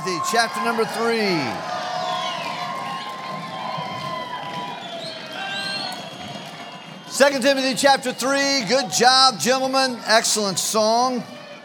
Timothy, chapter number 3. Second Timothy chapter 3. Good job, gentlemen. Excellent song.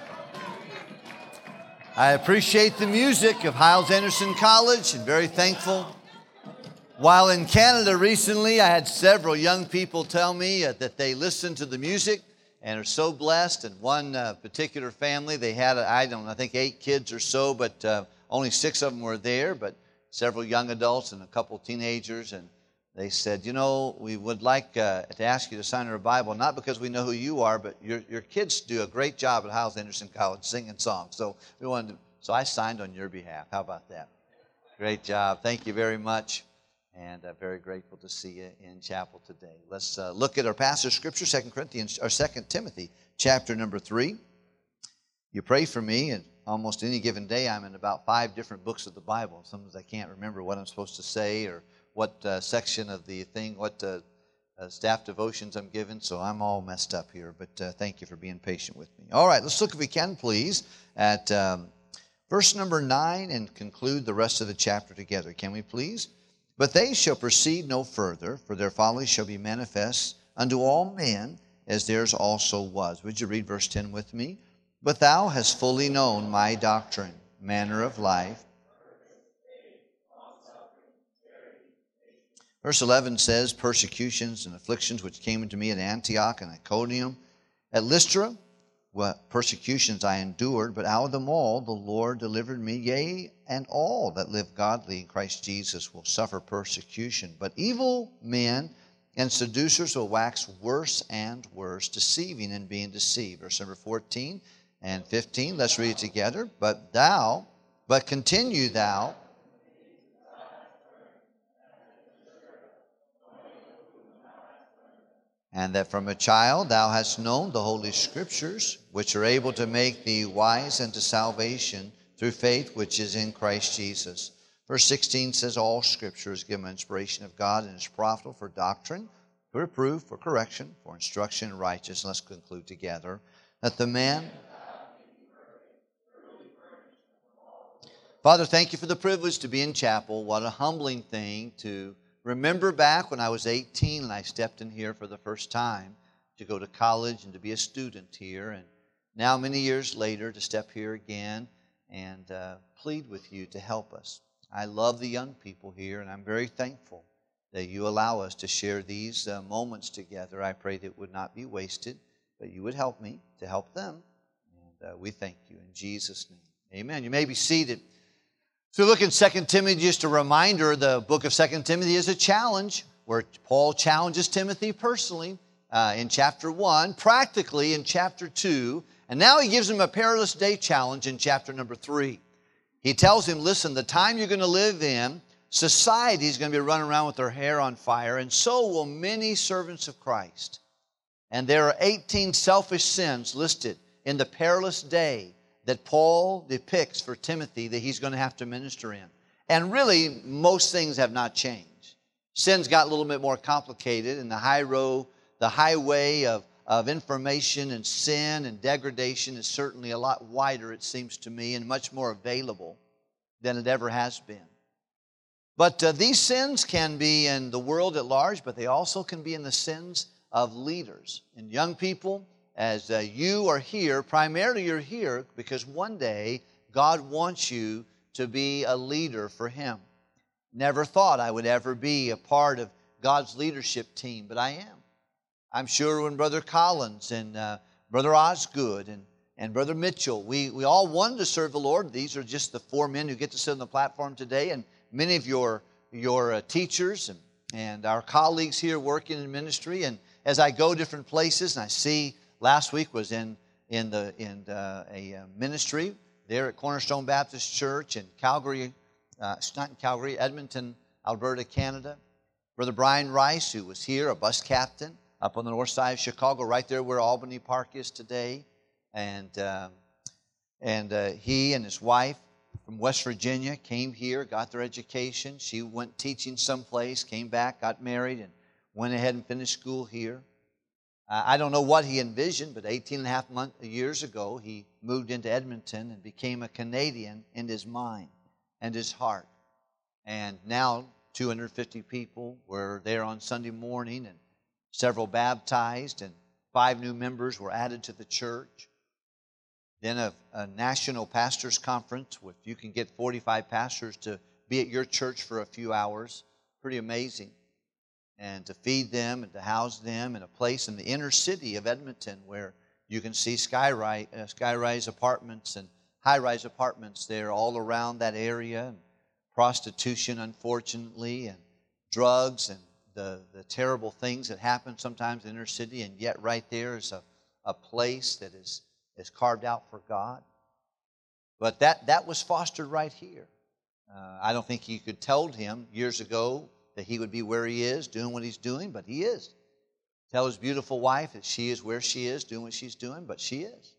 I appreciate the music of Hyles-Anderson College and very thankful. While in Canada recently, I had several young people tell me that they listened to the music and are so blessed. And one particular family, they had, I think 8 kids or so, but only 6 of them were there, but several young adults and a couple teenagers. And they said, you know, we would like to ask you to sign our Bible, not because we know who you are, but your kids do a great job at Hyles-Anderson College singing songs. So I signed on your behalf. How about that? Great job. Thank you very much. And very grateful to see you in chapel today. Let's look at our passage of Scripture, 2 Timothy, chapter number 3. You pray for me, and almost any given day I'm in about 5 different books of the Bible. Sometimes I can't remember what I'm supposed to say or what section of the thing, what staff devotions I'm given, so I'm all messed up here. But thank you for being patient with me. All right, let's look, if we can, please, at verse number 9 and conclude the rest of the chapter together. Can we please? But they shall proceed no further, for their folly shall be manifest unto all men, as theirs also was. Would you read verse 10 with me? But thou hast fully known my doctrine, manner of life. Verse 11 says, persecutions and afflictions which came unto me at Antioch and Iconium, at Lystra, what persecutions I endured, but out of them all the Lord delivered me. Yea, and all that live godly in Christ Jesus will suffer persecution. But evil men and seducers will wax worse and worse, deceiving and being deceived. Verse number 14 and 15, let's read it together. But continue thou. And that from a child thou hast known the Holy Scriptures, which are able to make thee wise unto salvation through faith which is in Christ Jesus. Verse 16 says, all Scripture is given inspiration of God and is profitable for doctrine, for reproof, for correction, for instruction in righteousness. Let's conclude together. That the man... Father, thank you for the privilege to be in chapel. What a humbling thing to remember back when I was 18 and I stepped in here for the first time to go to college and to be a student here. And now many years later to step here again and plead with you to help us. I love the young people here and I'm very thankful that you allow us to share these moments together. I pray that it would not be wasted, but you would help me to help them. And we thank you in Jesus' name. Amen. You may be seated. So look in 2 Timothy, just a reminder, the book of 2 Timothy is a challenge where Paul challenges Timothy personally in chapter 1, practically in chapter 2, and now he gives him a perilous day challenge in chapter number 3. He tells him, listen, the time you're going to live in, society is going to be running around with their hair on fire, and so will many servants of Christ. And there are 18 selfish sins listed in the perilous day that Paul depicts for Timothy that he's going to have to minister in. And really, most things have not changed. Sin's got a little bit more complicated, and the highway of information and sin and degradation is certainly a lot wider, it seems to me, and much more available than it ever has been. But these sins can be in the world at large, but they also can be in the sins of leaders. And young people, as you are here, primarily you're here because one day God wants you to be a leader for Him. Never thought I would ever be a part of God's leadership team, but I am. I'm sure when Brother Collins and Brother Osgood and Brother Mitchell, we all wanted to serve the Lord. These are just the 4 men who get to sit on the platform today, and many of your teachers and our colleagues here working in ministry. And as I go different places and I see, last week was in a ministry there at Cornerstone Baptist Church in Calgary, not in Calgary, Edmonton, Alberta, Canada. Brother Brian Rice, who was here, a bus captain up on the north side of Chicago, right there where Albany Park is today. And he and his wife from West Virginia came here, got their education. She went teaching someplace, came back, got married, and went ahead and finished school here. I don't know what he envisioned, but 18 and a half years ago, he moved into Edmonton and became a Canadian in his mind. and his heart. And now 250 people were there on Sunday morning, and several baptized, and 5 new members were added to the church. Then a national pastors conference, if you can get 45 pastors to be at your church for a few hours, pretty amazing. And to feed them and to house them in a place in the inner city of Edmonton where you can see skyrise apartments and high-rise apartments there all around that area, and prostitution, unfortunately, and drugs, and the terrible things that happen sometimes in the inner city, and yet right there is a place that is carved out for God. But that was fostered right here. I don't think you could told him years ago that he would be where he is, doing what he's doing, but he is. Tell his beautiful wife that she is where she is, doing what she's doing, but she is.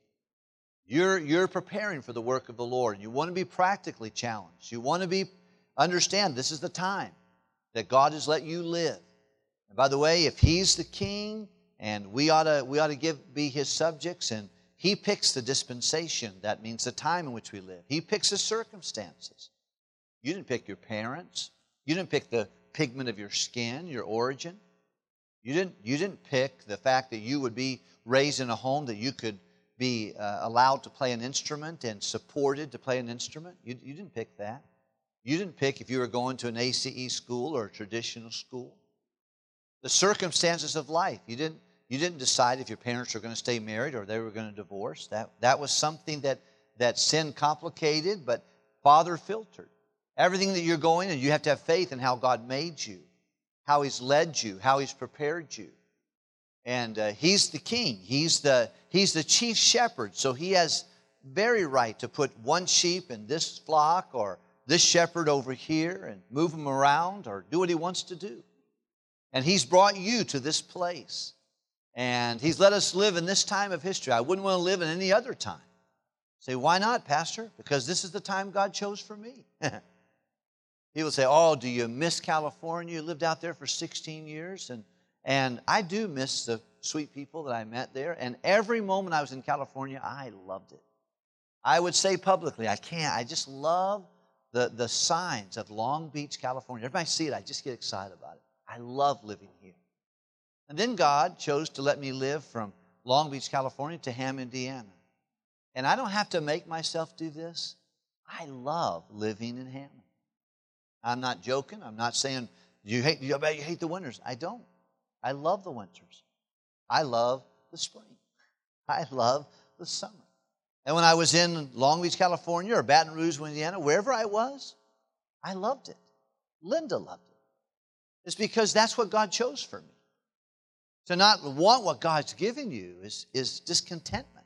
You're preparing for the work of the Lord. You want to be practically challenged. You want to understand this is the time that God has let you live. And by the way, if he's the king, and we ought to be his subjects, and he picks the dispensation, that means the time in which we live. He picks the circumstances. You didn't pick your parents. You didn't pick the pigment of your skin, your origin. You didn't pick the fact that you would be raised in a home that you could be allowed to play an instrument and supported to play an instrument. You didn't pick that. You didn't pick if you were going to an ACE school or a traditional school. The circumstances of life. You didn't decide if your parents were going to stay married or they were going to divorce. That was something that sin complicated, but Father filtered. Everything that you're going, and you have to have faith in how God made you, how he's led you, how he's prepared you. And he's the king. He's the chief shepherd. So he has very right to put one sheep in this flock or this shepherd over here and move them around or do what he wants to do. And he's brought you to this place. And he's let us live in this time of history. I wouldn't want to live in any other time. Say, why not, Pastor? Because this is the time God chose for me. People say, oh, do you miss California? You lived out there for 16 years. And I do miss the sweet people that I met there. And every moment I was in California, I loved it. I would say publicly, I just love the signs of Long Beach, California. Every time I see it, I just get excited about it. I love living here. And then God chose to let me live from Long Beach, California to Ham, Indiana. And I don't have to make myself do this. I love living in Hammond. I'm not joking. I'm not saying, you hate the winters. I don't. I love the winters. I love the spring. I love the summer. And when I was in Long Beach, California, or Baton Rouge, Louisiana, wherever I was, I loved it. Linda loved it. It's because that's what God chose for me. To not want what God's given you is discontentment.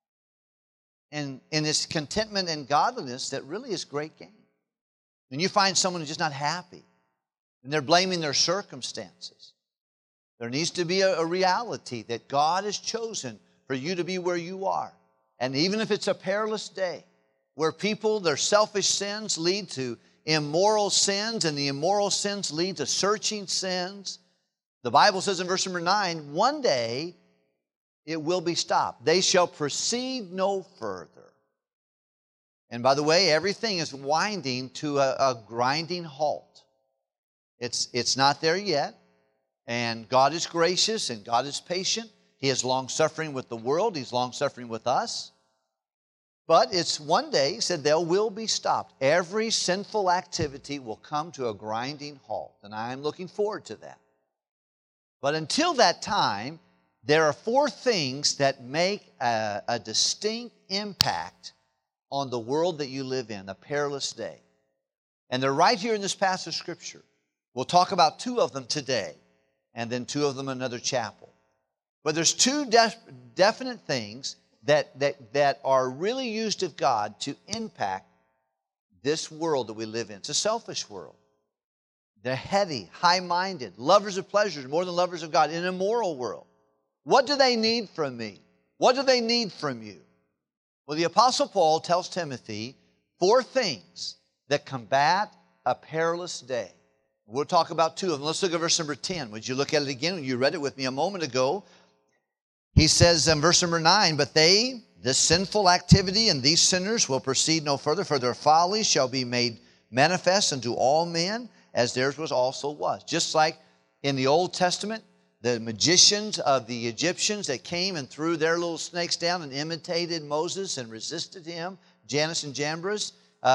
And it's contentment and godliness that really is great gain. When you find someone who's just not happy, and they're blaming their circumstances, there needs to be a reality that God has chosen for you to be where you are. And even if it's a perilous day, where people, their selfish sins lead to immoral sins, and the immoral sins lead to searching sins, the Bible says in verse number 9, one day it will be stopped. They shall proceed no further. And by the way, everything is winding to a grinding halt. It's not there yet. And God is gracious and God is patient. He is long-suffering with the world. He's long-suffering with us. But it's one day, he said, they will be stopped. Every sinful activity will come to a grinding halt. And I am looking forward to that. But until that time, there are 4 things that make a distinct impact on the world that you live in, a perilous day. And they're right here in this passage of Scripture. We'll talk about 2 of them today, and then 2 of them in another chapel. But there's 2 definite things that are really used of God to impact this world that we live in. It's a selfish world. They're heady, high-minded, lovers of pleasures more than lovers of God, in an immoral world. What do they need from me? What do they need from you? Well, the Apostle Paul tells Timothy 4 things that combat a perilous day. We'll talk about 2 of them. Let's look at verse number 10. Would you look at it again? You read it with me a moment ago. He says in verse number 9, but they, this sinful activity and these sinners will proceed no further, for their folly shall be made manifest unto all men, as theirs also was. Just like in the Old Testament, the magicians of the Egyptians that came and threw their little snakes down and imitated Moses and resisted him, Jannes and Jambres,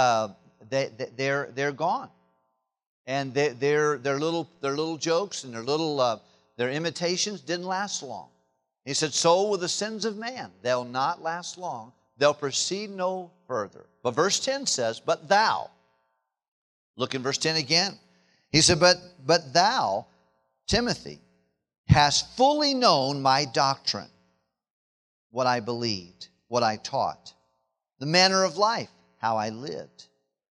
they're gone. And their little jokes and their imitations didn't last long. He said, so will the sins of man. They'll not last long. They'll proceed no further. But verse 10 says, but thou. Look in verse 10 again. He said, but thou, Timothy, hast fully known my doctrine, what I believed, what I taught, the manner of life, how I lived,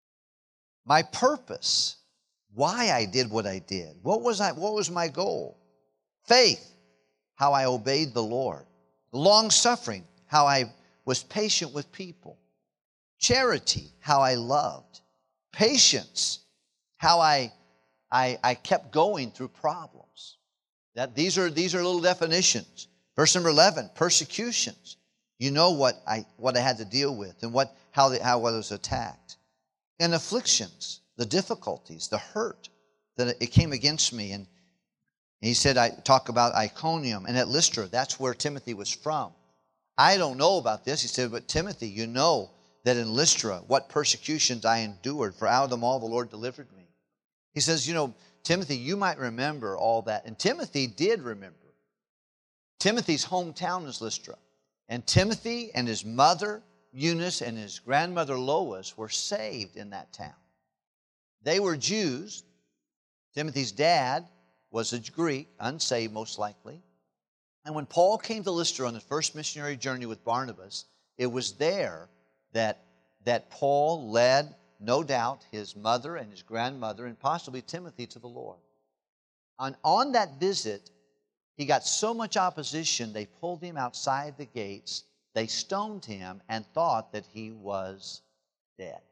my purpose, why I did what I did, what was my goal, faith, how I obeyed the Lord, long-suffering, how I was patient with people, charity, how I loved, patience, how I kept going through problems. These are little definitions. Verse number 11, persecutions. You know what I had to deal with and how I was attacked. And afflictions, the difficulties, the hurt that it came against me. And he said, I talk about Iconium and at Lystra. That's where Timothy was from. I don't know about this. He said, but Timothy, you know that in Lystra, what persecutions I endured, for out of them all the Lord delivered me. He says, Timothy, you might remember all that. And Timothy did remember. Timothy's hometown is Lystra. And Timothy and his mother, Eunice, and his grandmother, Lois, were saved in that town. They were Jews. Timothy's dad was a Greek, unsaved most likely. And when Paul came to Lystra on the first missionary journey with Barnabas, it was there that Paul led, no doubt, his mother and his grandmother and possibly Timothy to the Lord. And on that visit, he got so much opposition, they pulled him outside the gates, they stoned him and thought that he was dead.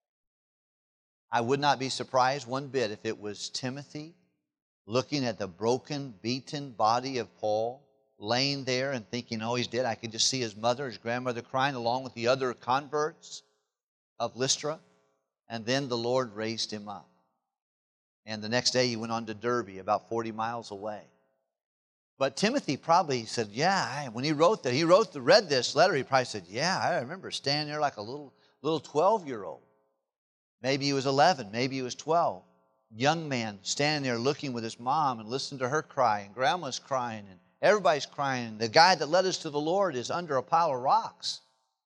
I would not be surprised one bit if it was Timothy looking at the broken, beaten body of Paul, laying there and thinking, oh, he's dead. I could just see his mother, his grandmother crying along with the other converts of Lystra. And then the Lord raised him up. And the next day he went on to Derbe, about 40 miles away. But Timothy probably said, yeah, when he read this letter, he probably said, yeah, I remember standing there like a little 12-year-old. Maybe he was 11, maybe he was 12. Young man standing there looking with his mom and listening to her cry, and grandma's crying, and everybody's crying. The guy that led us to the Lord is under a pile of rocks.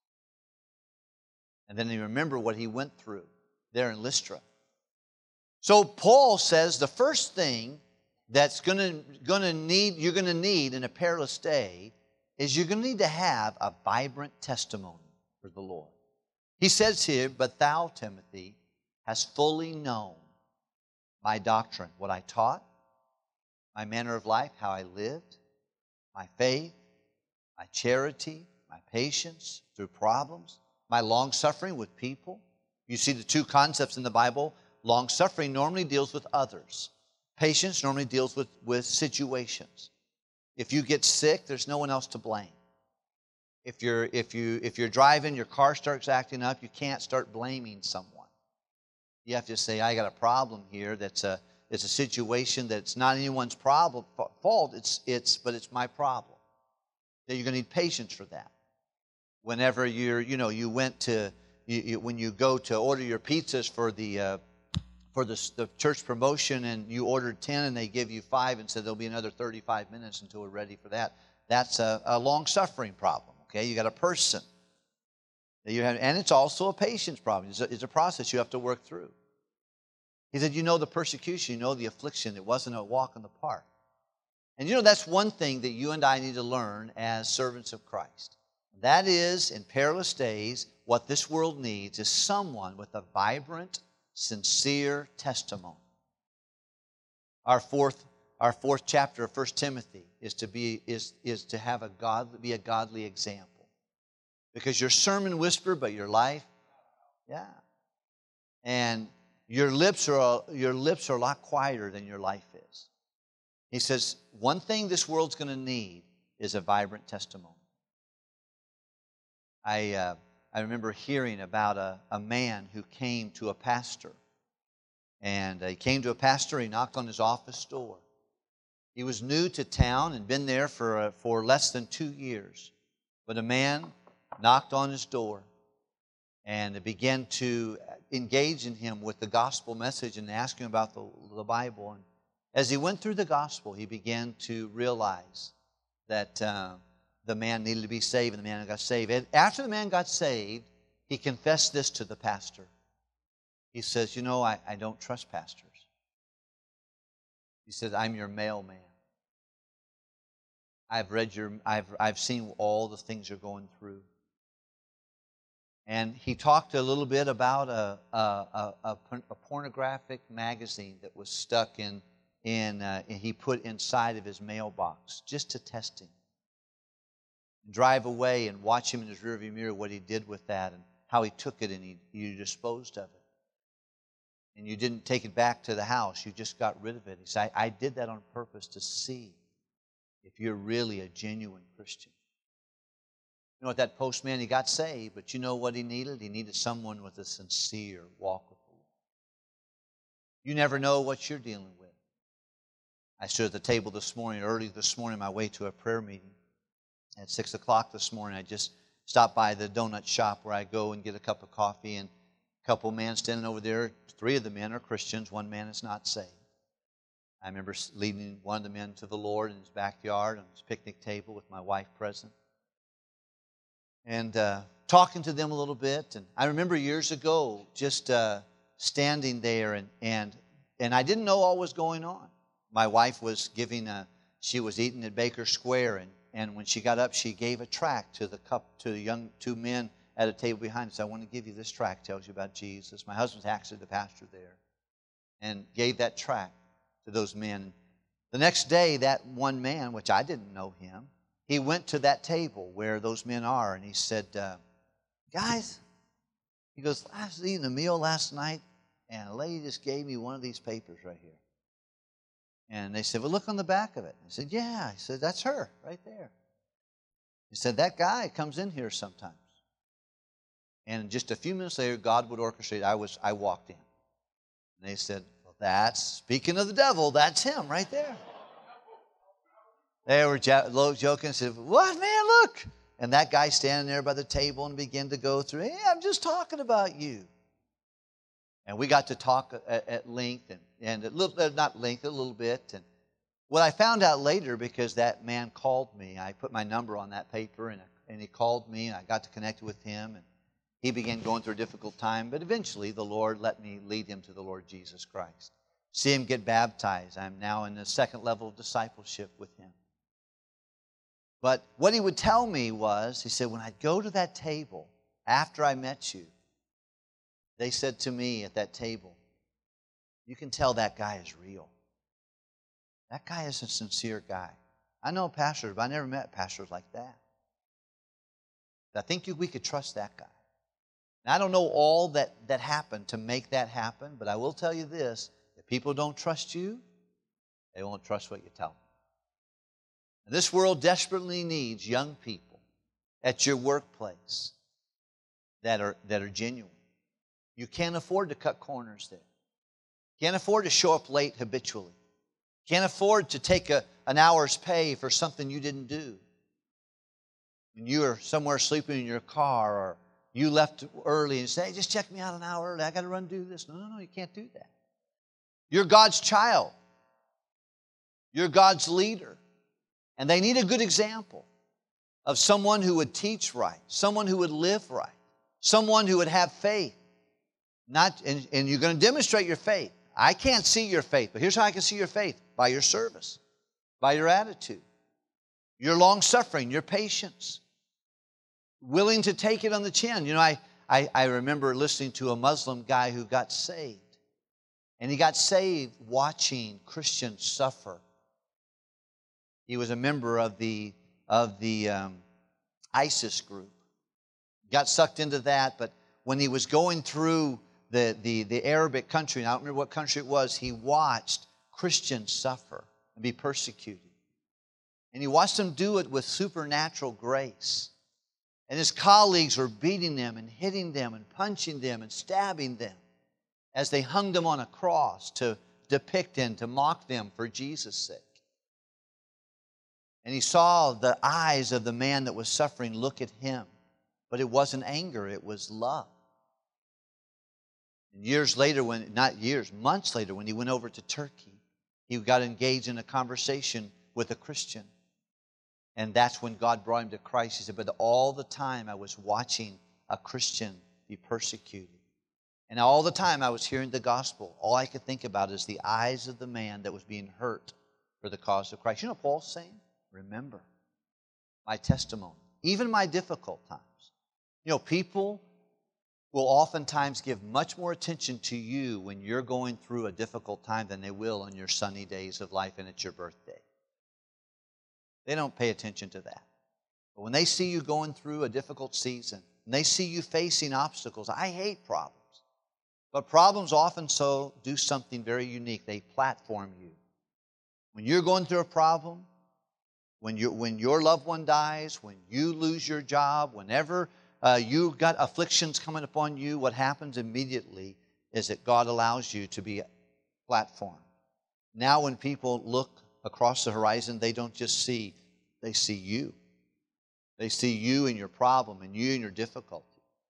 And then he remembered what he went through there in Lystra. So Paul says the first thing that's you're going to need in a perilous day is you're going to need to have a vibrant testimony for the Lord. He says here, but thou, Timothy, hast fully known my doctrine, what I taught, my manner of life, how I lived, my faith, my charity, my patience through problems, my long-suffering with people. You see the two concepts in the Bible. Long-suffering normally deals with others. Patience normally deals with situations. If you get sick, there's no one else to blame. If you're driving, your car starts acting up, you can't start blaming someone. You have to say, I got a problem here. It's a situation that's not anyone's fault. But it's my problem. You're going to need patience for that. Whenever when you go to order your pizzas for the church promotion and you ordered 10 and they give you 5 and said there'll be another 35 minutes until we're ready for that. That's a long-suffering problem. Okay, you got a person that you have, and it's also a patience problem. It's a process you have to work through. He said, the persecution, the affliction. It wasn't a walk in the park. And that's one thing that you and I need to learn as servants of Christ. That is, in perilous days, what this world needs is someone with a vibrant, sincere testimony. Our fourth chapter of 1 Timothy is to be a godly example. Because your sermon whisper, but your life, yeah. And your lips are a lot quieter than your life is. He says, one thing this world's going to need is a vibrant testimony. I remember hearing about a man who came to a pastor And he came to a pastor. He knocked on his office door. He was new to town and been there for less than 2 years. But a man knocked on his door and began to engage in him with the gospel message and ask him about the Bible. And as he went through the gospel, he began to realize that the man needed to be saved, and the man got saved. And after the man got saved, he confessed this to the pastor. He says, you know, I don't trust pastors. He says, I'm your mailman. I've seen all the things you're going through. And he talked a little bit about a pornographic magazine that was stuck in he put inside of his mailbox just to test him. Drive away and watch him in his rearview mirror what he did with that and how he took it and you disposed of it. And you didn't take it back to the house. You just got rid of it. He said, I did that on purpose to see if you're really a genuine Christian. You know what, that postman, he got saved, but you know what he needed? He needed someone with a sincere walk with the Lord. You never know what you're dealing with. I stood at the table early this morning, on my way to a prayer meeting. At 6 o'clock this morning, I just stopped by the donut shop where I go and get a cup of coffee, and a couple of men standing over there. 3 of the men are Christians. 1 man is not saved. I remember leading one of the men to the Lord in his backyard on his picnic table with my wife present. And talking to them a little bit. And I remember years ago just standing there and I didn't know all was going on. My wife was she was eating at Baker Square, and when she got up, she gave a tract to the 2 men at a table behind us. I want to give you this tract, tells you about Jesus. My husband's actually the pastor there. And gave that tract to those men. The next day, that one man, which I didn't know him, he went to that table where those men are, and he said, guys, he goes, I was eating a meal last night, and a lady just gave me one of these papers right here. And they said, well, look on the back of it. I said, yeah. He said, that's her right there. He said, that guy comes in here sometimes. And just a few minutes later, God would orchestrate. I walked in. And they said, well, speaking of the devil, that's him right there. They were joking and said, what, man, look. And that guy standing there by the table and began to go through, hey, I'm just talking about you. And we got to talk at length, and a little bit. And what I found out later, because that man called me, I put my number on that paper, and he called me, and I got to connect with him, and he began going through a difficult time, but eventually the Lord let me lead him to the Lord Jesus Christ. See him get baptized. I'm now in the 2nd level of discipleship with him. But what he would tell me was, he said, when I'd go to that table after I met you, they said to me at that table, you can tell that guy is real. That guy is a sincere guy. I know pastors, but I never met pastors like that. I think we could trust that guy. And I don't know all that happened to make that happen, but I will tell you this, if people don't trust you, they won't trust what you tell them. And this world desperately needs young people at your workplace that are genuine. You can't afford to cut corners there. Can't afford to show up late habitually. Can't afford to take an hour's pay for something you didn't do. When you are somewhere sleeping in your car, or you left early and say, hey, just check me out an hour early. I got to run do this. No, you can't do that. You're God's child. You're God's leader. And they need a good example of someone who would teach right, someone who would live right, someone who would have faith. And you're going to demonstrate your faith. I can't see your faith, but here's how I can see your faith. By your service, by your attitude, your long-suffering, your patience, willing to take it on the chin. You know, I remember listening to a Muslim guy who got saved. And he got saved watching Christians suffer. He was a member of the ISIS group. Got sucked into that, but when he was going through the Arabic country, and I don't remember what country it was, he watched Christians suffer and be persecuted. And he watched them do it with supernatural grace. And his colleagues were beating them and hitting them and punching them and stabbing them. as they hung them on a cross to depict and to mock them for Jesus' sake. And he saw the eyes of the man that was suffering look at him. But it wasn't anger, it was love. And years later, months later, when he went over to Turkey, he got engaged in a conversation with a Christian. And that's when God brought him to Christ. He said, but all the time I was watching a Christian be persecuted. And all the time I was hearing the gospel, all I could think about is the eyes of the man that was being hurt for the cause of Christ. You know what Paul's saying? Remember my testimony, even my difficult times. You know, people will oftentimes give much more attention to you when you're going through a difficult time than they will on your sunny days of life and it's your birthday. They don't pay attention to that. But when they see you going through a difficult season, and they see you facing obstacles, I hate problems. But problems often do something very unique. They platform you. When you're going through a problem, when your loved one dies, when you lose your job, whenever you've got afflictions coming upon you, what happens immediately is that God allows you to be platformed. Now when people look across the horizon, they don't just see, they see you. They see you and your problem and you and your difficulty.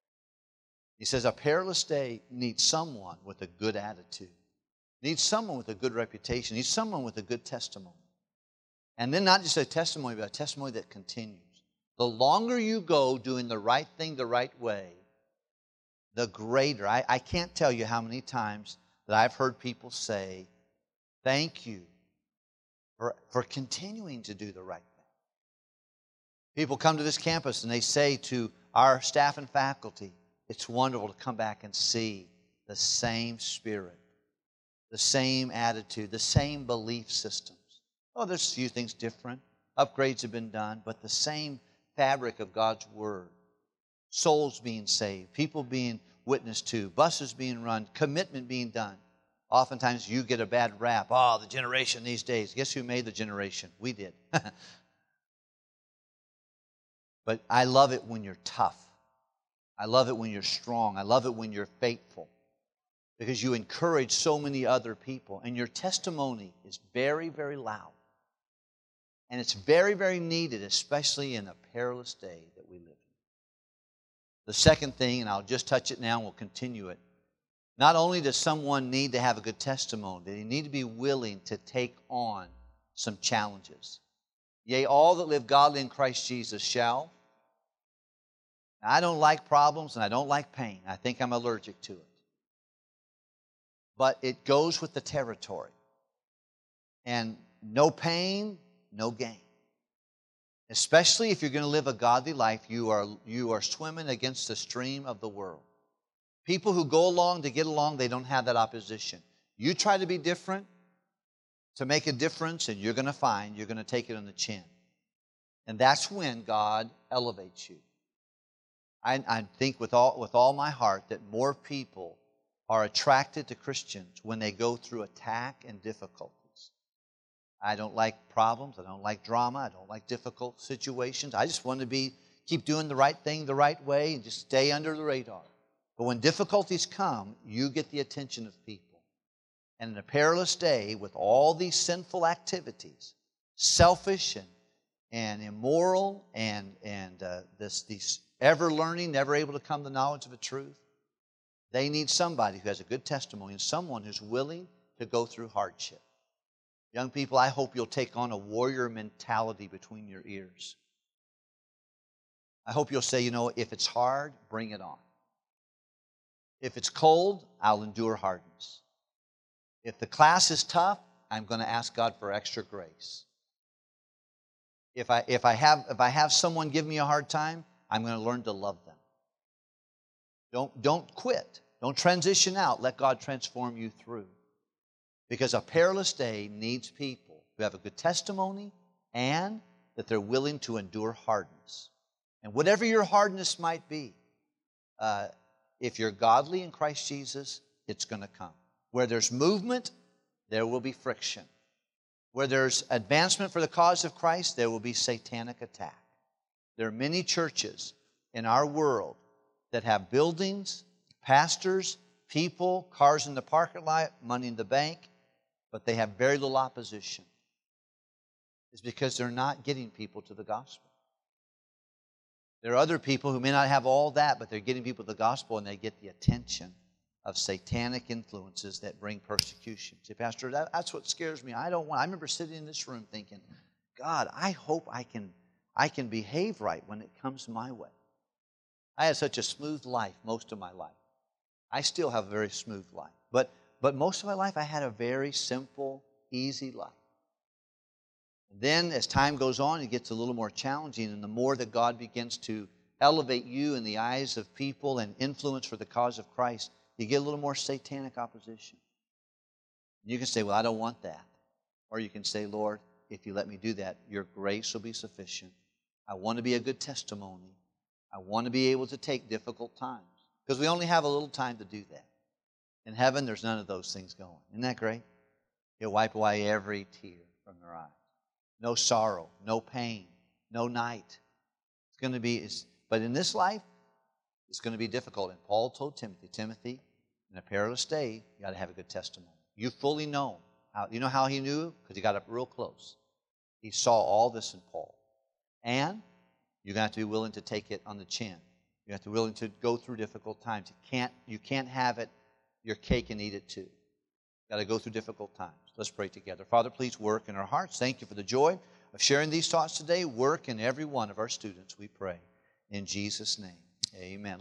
He says a perilous day needs someone with a good attitude, needs someone with a good reputation, needs someone with a good testimony. And then not just a testimony, but a testimony that continues. The longer you go doing the right thing the right way, the greater. I can't tell you how many times that I've heard people say, thank you for continuing to do the right thing. People come to this campus and they say to our staff and faculty, it's wonderful to come back and see the same spirit, the same attitude, the same belief systems. Oh, there's a few things different. Upgrades have been done, but the same fabric of God's Word. Souls being saved, people being witnessed to, buses being run, commitment being done. Oftentimes you get a bad rap. Oh, the generation these days. Guess who made the generation? We did. But I love it when you're tough. I love it when you're strong. I love it when you're faithful. Because you encourage so many other people. And your testimony is very, very loud. And it's very, very needed, especially in a perilous day that we live in. The second thing, and I'll just touch it now and we'll continue it. Not only does someone need to have a good testimony, they need to be willing to take on some challenges. Yea, all that live godly in Christ Jesus shall. Now, I don't like problems and I don't like pain. I think I'm allergic to it. But it goes with the territory. And no pain, no gain. Especially if you're going to live a godly life, you are swimming against the stream of the world. People who go along to get along, they don't have that opposition. You try to be different, to make a difference, and you're going to find you're going to take it on the chin. And that's when God elevates you. I think with all my heart that more people are attracted to Christians when they go through attack and difficulties. I don't like problems. I don't like drama. I don't like difficult situations. I just want to keep doing the right thing the right way and just stay under the radar. But when difficulties come, you get the attention of people. And in a perilous day with all these sinful activities, selfish and immoral and these ever learning, never able to come to the knowledge of the truth, they need somebody who has a good testimony and someone who's willing to go through hardship. Young people, I hope you'll take on a warrior mentality between your ears. I hope you'll say, if it's hard, bring it on. If it's cold, I'll endure hardness. If the class is tough, I'm going to ask God for extra grace. If I have someone give me a hard time, I'm going to learn to love them. Don't quit. Don't transition out. Let God transform you through. Because a perilous day needs people who have a good testimony and that they're willing to endure hardness. And whatever your hardness might be, if you're godly in Christ Jesus, it's going to come. Where there's movement, there will be friction. Where there's advancement for the cause of Christ, there will be satanic attack. There are many churches in our world that have buildings, pastors, people, cars in the parking lot, money in the bank, but they have very little opposition. It's because they're not getting people to the gospel. There are other people who may not have all that, but they're getting people to the gospel, and they get the attention of satanic influences that bring persecution. Say, Pastor, that's what scares me. I remember sitting in this room thinking, God, I hope I can behave right when it comes my way. I had such a smooth life most of my life. I still have a very smooth life. But most of my life I had a very simple, easy life. And then as time goes on, it gets a little more challenging, and the more that God begins to elevate you in the eyes of people and influence for the cause of Christ, you get a little more satanic opposition. You can say, well, I don't want that. Or you can say, Lord, if you let me do that, your grace will be sufficient. I want to be a good testimony. I want to be able to take difficult times. Because we only have a little time to do that. In heaven, there's none of those things going. Isn't that great? He'll wipe away every tear from their eyes. No sorrow, no pain, no night. It's going to be, but in this life, it's going to be difficult. And Paul told Timothy, in a perilous day, you got to have a good testimony. You fully know. You know how he knew? Because he got up real close. He saw all this in Paul. And you're going to have to be willing to take it on the chin. You have to be willing to go through difficult times. You can't have it, your cake, and eat it too. You've got to go through difficult times. Let's pray together. Father, please work in our hearts. Thank you for the joy of sharing these thoughts today. Work in every one of our students, we pray. In Jesus' name, amen.